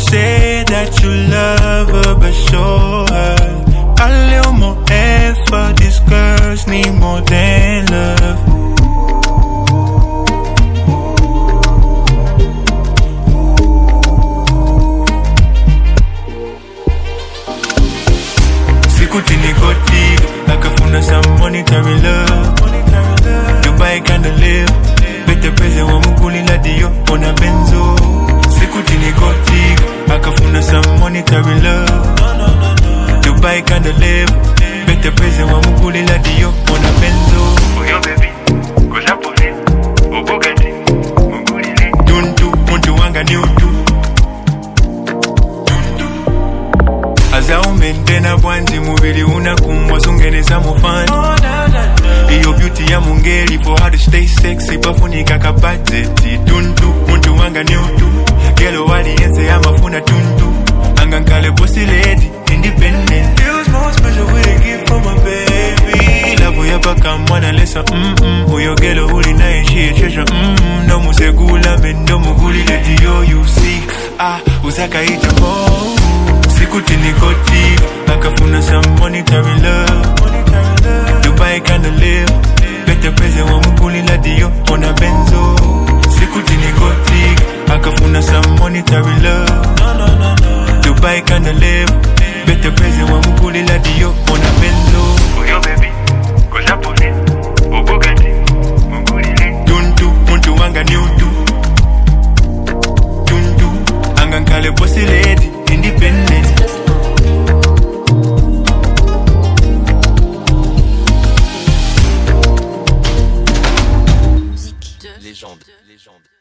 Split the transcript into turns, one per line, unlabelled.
say that you love her, but show her a little more effort. These girls need more than love. Sikuti nikoti, akafuna some monetary love. Dubai kinda live, better pese wa mukuli la dio, ona benzo. Sikuti nikoti, akafuna some monetary love. Dubai kinda live, better pese wa mukuli la dio, ona benzo.
Oh yo baby, koza pole, obogati, mukuli le.
Tuntu, muntu wanga ni utu. Aza umentena bwanji mubili unakumbwa sungeneza mufani. Iyo beauty ya mungeli for her to stay sexy bafunika kabadgeti. Tuntu, muntu wanga ni utu. Gelo wali yense amafuna tuntu. Angankale bossy lady, independent. Feels more special with a gift from my baby. Love ya baka mwana lesa uyo gelo uli nae she a treasure no musegula mendo muguli lady yo you see. Usaka ita Sikuti nikoti, akafuna some monetary love. Dubai kinda live, better pese wa mukuli la dio, ona benzo. Sikuti nikoti, akafuna some monetary love. Dubai kinda live, better pese wa mukuli la dio, ona benzo.
Oh yo baby, koza pole, obogati, mukuli le.
Tuntu, muntu wanga ni utu. Tuntu, angankale bossy lady, independent.
Légende.